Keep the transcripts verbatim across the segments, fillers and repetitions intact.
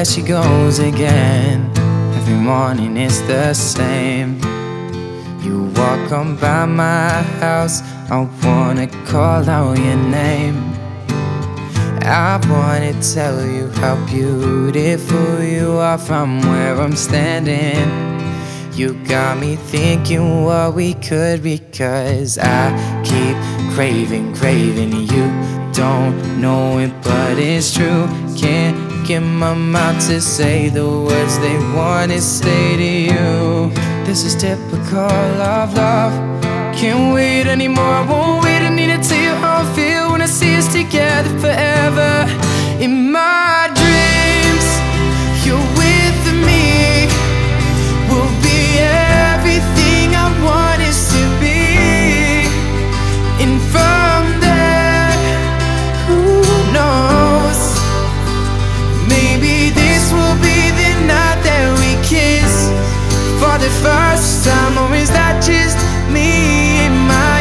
there she goes again. Every morning it's the same. You walk on by my house, I wanna call out your name. I wanna tell you how beautiful you are from where I'm standing. You got me thinking what we could be, 'cause I keep craving, craving you. Don't know it, but it's true. Can't get my mouth to say the words they wanna say to you. This is typical of love. Can't wait anymore, I won't wait. I need to tell you how I feel when I see us together forever. In my dreams, you're with me. We'll be everything I want us to be. And from there, who knows? Maybe this will be the night that we kiss for the first time. Or is that just me and my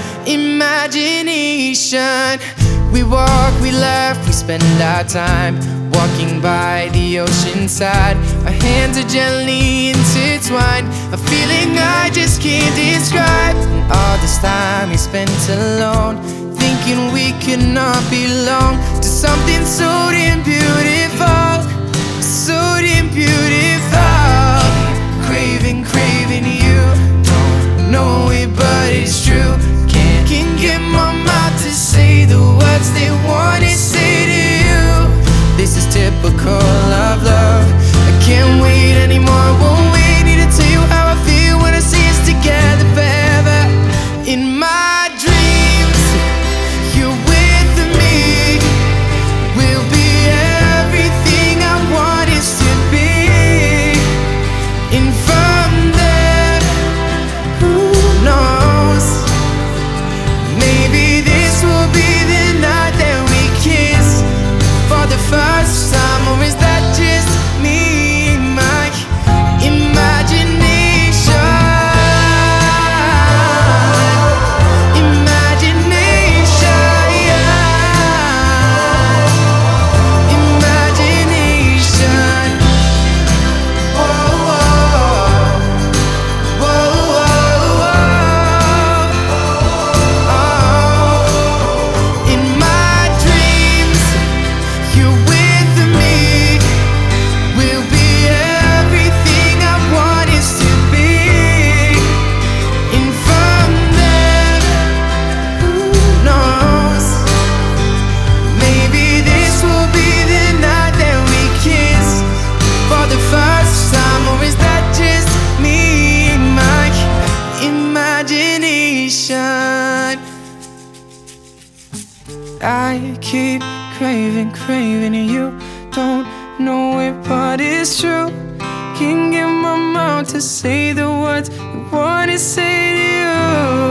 imagination? We walk, we laugh, we spend our time walking by the ocean side. Our hands are gently intertwined, a feeling I just can't describe. And all this time we spent alone, thinking we could not belong to something so damn beautiful, so damn beautiful. Craving, craving you. Don't know it, but it's true. Can't, can't get my mouth to say the words they wanna say to you. This is typical of love. I can't wait anymore, I won't wait. Need to tell you how I feel when I see us together forever. In my dreams, you're with me. We'll be everything I want us to be. And from there, who knows? Maybe this will be the night that we kiss for the first time. Or is that just me and my imagination? Imagination, imagination. Whoa, whoa, whoa, whoa, oh. In my dreams, you're with me. We'll be everything I want us to be. And from there, who knows? Maybe this will be the night that we kiss for the first time. Or is that just me and my imagination? I keep craving, craving you. Don't know it, but it's true. Can't get my mouth to say the words I wanna say to you.